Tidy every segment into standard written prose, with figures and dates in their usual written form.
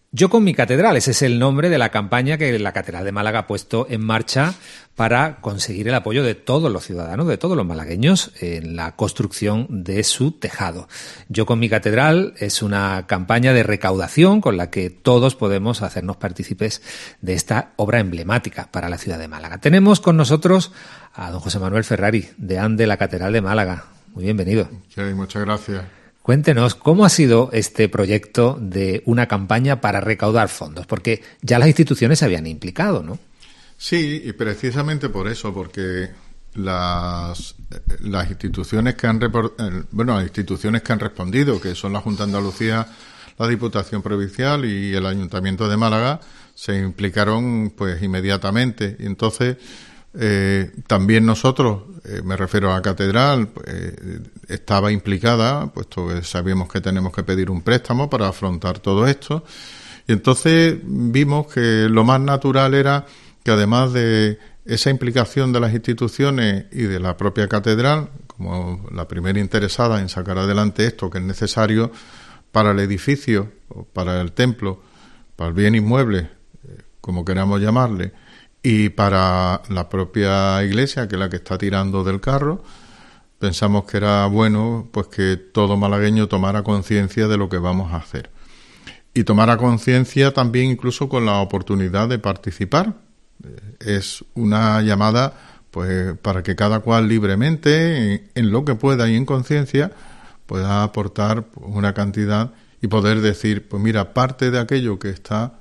Yo con mi catedral, ese es el nombre de la campaña que la Catedral de Málaga ha puesto en marcha para conseguir el apoyo de todos los ciudadanos, de todos los malagueños, en la construcción de su tejado. Yo con mi catedral es una campaña de recaudación con la que todos podemos hacernos partícipes de esta obra emblemática para la ciudad de Málaga. Tenemos con nosotros a don José Manuel Ferrari, deán de la Catedral de Málaga. Muy bienvenido. Sí, muchas gracias. Cuéntenos, ¿cómo ha sido este proyecto de una campaña para recaudar fondos? Porque ya las instituciones se habían implicado, ¿no? Sí, y precisamente por eso, porque las instituciones que han las instituciones que han respondido, que son la Junta de Andalucía, la Diputación Provincial y el Ayuntamiento de Málaga, se implicaron pues inmediatamente. Y entonces también nosotros, me refiero a la Catedral, estaba implicada, puesto que sabíamos que tenemos que pedir un préstamo para afrontar todo esto. Y entonces vimos que lo más natural era que, además de esa implicación de las instituciones y de la propia Catedral, como la primera interesada en sacar adelante esto que es necesario para el edificio, o para el templo, para el bien inmueble, como queramos llamarle, y para la propia iglesia, que es la que está tirando del carro, pensamos que era bueno pues que todo malagueño tomara conciencia de lo que vamos a hacer. Y tomara conciencia también incluso con la oportunidad de participar. Es una llamada pues para que cada cual libremente, en lo que pueda y en conciencia, pueda aportar una cantidad y poder decir, pues mira, parte de aquello que está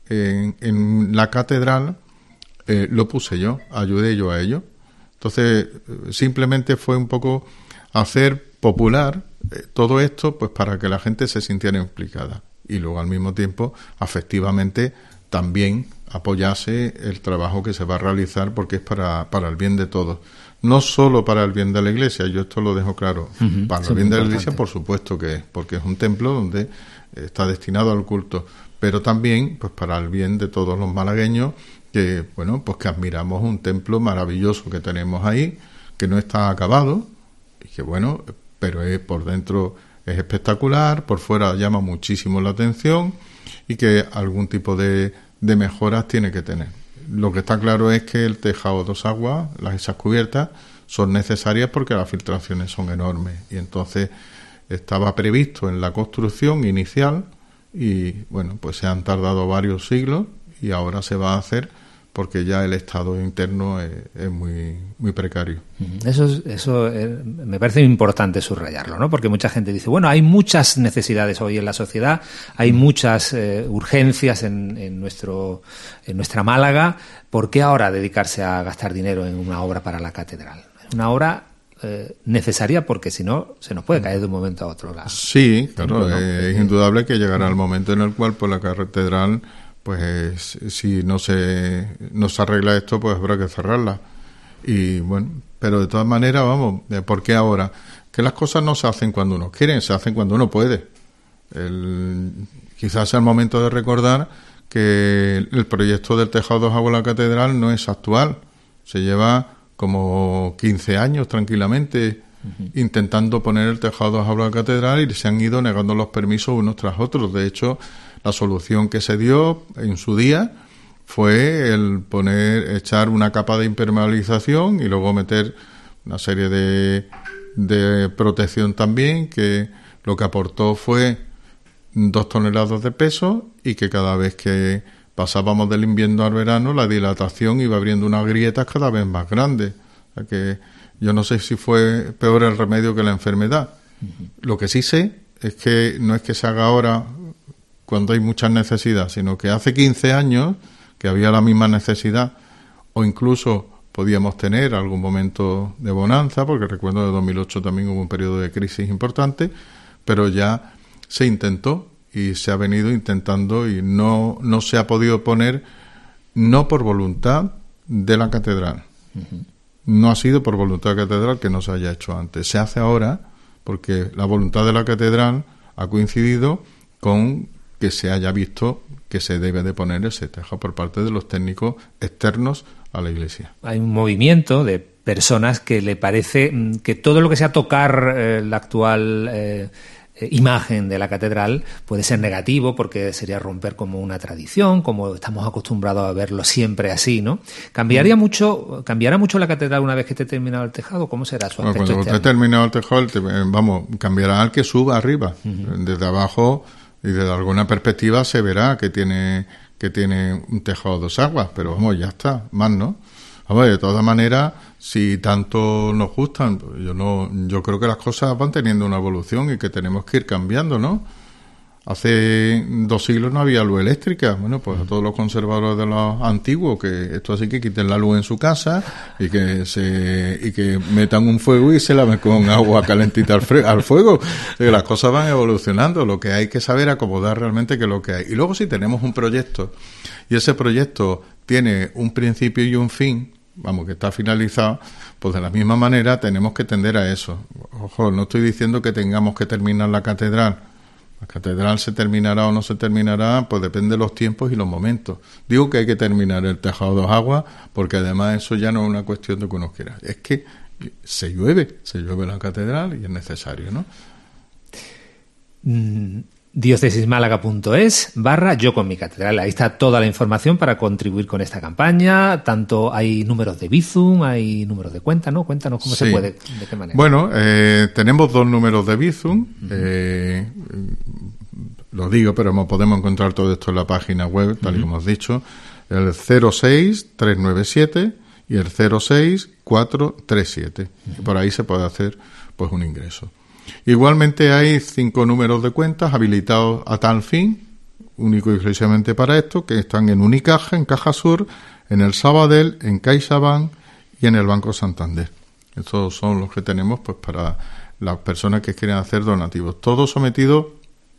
en la catedral lo puse yo, ayudé yo a ello. Entonces, simplemente fue un poco hacer popular todo esto pues para que la gente se sintiera implicada y luego al mismo tiempo, afectivamente, también apoyase el trabajo que se va a realizar, porque es para el bien de todos. No solo para el bien de la Iglesia, yo esto lo dejo claro. Para el bien de la Iglesia, por supuesto que es, porque es un templo donde está destinado al culto, pero también pues para el bien de todos los malagueños, que bueno, pues que admiramos un templo maravilloso que tenemos ahí, que no está acabado, y que bueno, pero por dentro es espectacular, por fuera llama muchísimo la atención y que algún tipo de mejoras tiene que tener. Lo que está claro es que el tejado a dos aguas, esas cubiertas, son necesarias porque las filtraciones son enormes, y entonces estaba previsto en la construcción inicial y bueno, pues se han tardado varios siglos y ahora se va a hacer porque ya el estado interno es muy, muy precario. Eso me parece importante subrayarlo, ¿no? Porque mucha gente dice, bueno, hay muchas necesidades hoy en la sociedad, hay muchas urgencias en nuestra Málaga. ¿Por qué ahora dedicarse a gastar dinero en una obra para la catedral? Es una obra necesaria porque si no se nos puede caer de un momento a otro. Sí, claro, ¿no? Es indudable que llegará el momento en el cual pues la catedral, pues si no se arregla esto, pues habrá que cerrarla. Y bueno, pero de todas maneras, vamos, ¿por qué ahora? Que las cosas no se hacen cuando uno quiere, se hacen cuando uno puede. Quizás sea el momento de recordar que el proyecto del tejado de dos aguas de la catedral no es actual. Se lleva como 15 años tranquilamente intentando poner el tejado de dos aguas de la catedral y se han ido negando los permisos unos tras otros. De hecho, la solución que se dio en su día fue el echar una capa de impermeabilización y luego meter una serie de protección también, que lo que aportó fue 2 toneladas de peso, y que cada vez que pasábamos del invierno al verano, la dilatación iba abriendo unas grietas cada vez más grandes. O sea que yo no sé si fue peor el remedio que la enfermedad. Lo que sí sé es que no es que se haga ahora cuando hay mucha necesidad, sino que hace 15 años que había la misma necesidad, o incluso podíamos tener algún momento de bonanza, porque recuerdo de 2008 también hubo un periodo de crisis importante, pero ya se intentó y se ha venido intentando y no se ha podido poner, no por voluntad de la catedral. No ha sido por voluntad de la catedral que no se haya hecho antes. Se hace ahora porque la voluntad de la catedral ha coincidido con que se haya visto que se debe de poner ese tejado por parte de los técnicos externos a la Iglesia. Hay un movimiento de personas que le parece que todo lo que sea tocar la actual imagen de la catedral puede ser negativo porque sería romper como una tradición, como estamos acostumbrados a verlo siempre así, ¿no? ¿Cambiará mucho la catedral una vez que esté terminado el tejado? ¿Cómo será su aspecto cuando esté terminado el tejado, cambiará al que suba arriba. Desde abajo y desde alguna perspectiva se verá que tiene un tejado a 2 aguas, pero ya está, más no. De todas maneras, si tanto nos gustan, yo creo que las cosas van teniendo una evolución y que tenemos que ir cambiando, ¿no? Hace 2 siglos no había luz eléctrica. Pues a todos los conservadores de los antiguos, que esto así que quiten la luz en su casa y que metan un fuego y se laven con agua calentita al fuego. Las cosas van evolucionando. Lo que hay que saber acomodar realmente que es lo que hay. Y luego si tenemos un proyecto y ese proyecto tiene un principio y un fin, que está finalizado, pues de la misma manera tenemos que tender a eso. Ojo, no estoy diciendo que tengamos que terminar la catedral. La catedral se terminará o no se terminará, pues depende de los tiempos y los momentos. Digo que hay que terminar el tejado a 2 aguas, porque además eso ya no es una cuestión de que uno quiera. Es que se llueve la catedral y es necesario, ¿no? diocesismálaga.es/yo con mi catedral. Ahí está toda la información para contribuir con esta campaña. Tanto hay números de Bizum, hay números de cuenta, ¿no? Cuéntanos cómo se puede, de qué manera. Bueno, tenemos 2 números de Bizum. Lo digo, pero podemos encontrar todo esto en la página web, tal y como has dicho. El 06397 y el 06437. Por ahí se puede hacer pues un ingreso. Igualmente hay 5 números de cuentas habilitados a tal fin, único y exclusivamente para esto, que están en Unicaja, en Caja Sur, en el Sabadell, en CaixaBank y en el Banco Santander. Estos son los que tenemos pues para las personas que quieren hacer donativos. Todo sometido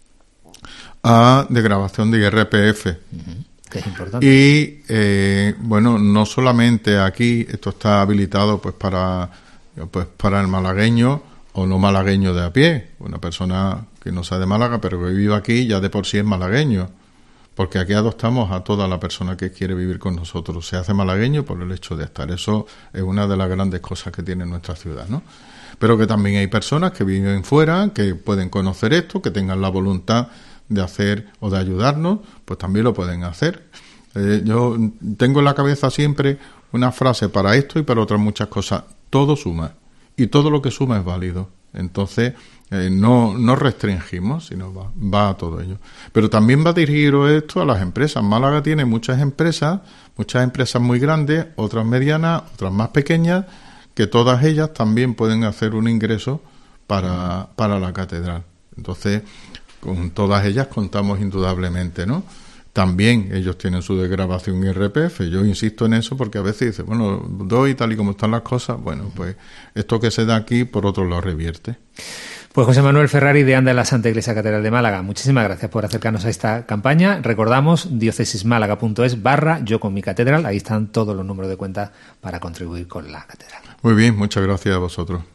a desgravación de IRPF. Que es importante. Y no solamente aquí, esto está habilitado pues para el malagueño o no malagueño de a pie, una persona que no sea de Málaga pero que vive aquí ya de por sí es malagueño, porque aquí adoptamos a toda la persona que quiere vivir con nosotros, se hace malagueño por el hecho de estar. Eso es una de las grandes cosas que tiene nuestra ciudad, ¿no? Pero que también hay personas que viven fuera, que pueden conocer esto, que tengan la voluntad de hacer o de ayudarnos, pues también lo pueden hacer. Yo tengo en la cabeza siempre una frase para esto y para otras muchas cosas: todo suma. Y todo lo que suma es válido. Entonces, no restringimos, sino va a todo ello. Pero también va dirigido esto a las empresas. Málaga tiene muchas empresas muy grandes, otras medianas, otras más pequeñas, que todas ellas también pueden hacer un ingreso para la catedral. Entonces, con todas ellas contamos indudablemente, ¿no? También ellos tienen su desgravación IRPF. Yo insisto en eso porque a veces dicen, doy tal y como están las cosas, pues esto que se da aquí por otro lo revierte. Pues José Manuel Ferrari, deán de la Santa Iglesia Catedral de Málaga, muchísimas gracias por acercarnos a esta campaña. Recordamos diocesismálaga.es/yo con mi catedral. Ahí están todos los números de cuenta para contribuir con la catedral. Muy bien, muchas gracias a vosotros.